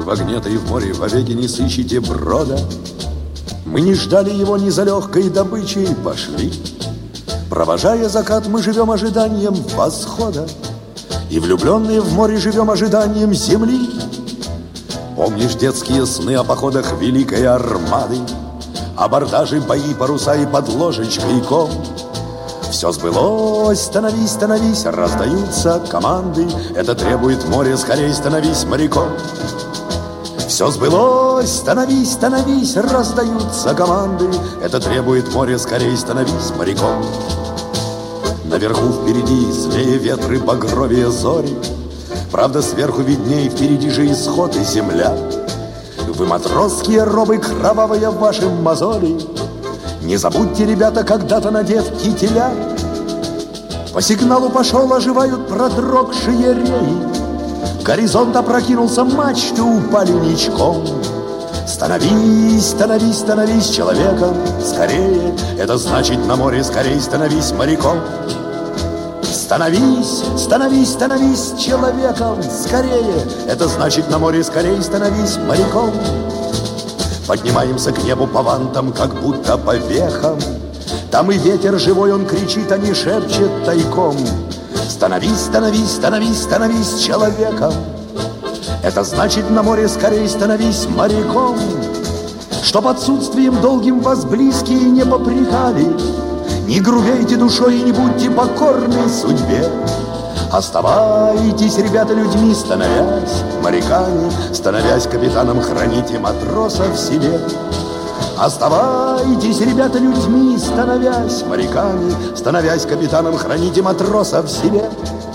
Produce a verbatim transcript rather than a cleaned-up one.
в огне-то и в море вовеки не сыщете брода. Мы не ждали его ни за легкой добычей, пошли. Провожая закат, мы живем ожиданием восхода. И влюбленные в море живем ожиданием земли. Помнишь детские сны о походах великой армады, абордажи, бои, паруса и под ложечкой ком? Все сбылось, становись, становись, раздаются команды. Это требует море, скорей становись моряком. Все сбылось, становись, становись, раздаются команды. Это требует море, скорей становись моряком. Наверху впереди злее ветры, багровее зори. Правда, сверху видней, впереди же исход и земля. Вы, матросские робы, кровавые ваши мозоли, не забудьте, ребята, когда-то надев кителя. По сигналу пошел, оживают продрогшие реи. Горизонт опрокинулся, мачты упали ничком. Становись, становись, становись человеком скорее. Это значит, на море скорей становись моряком. Становись, становись, становись человеком скорее. Это значит, на море скорей становись моряком. Поднимаемся к небу по вантам, как будто по вехам. Там и ветер живой, он кричит, а не шепчет тайком. Становись, становись, становись, становись человеком. Это значит, на море скорей становись моряком. Чтоб отсутствием долгим вас близкие не попрекали, не грубейте душой и не будьте покорны судьбе. Оставайтесь, ребята, людьми, становясь моряками, становясь капитаном, храните матроса в себе. Оставайтесь, ребята, людьми, становясь моряками, становясь капитаном, храните матроса в себе.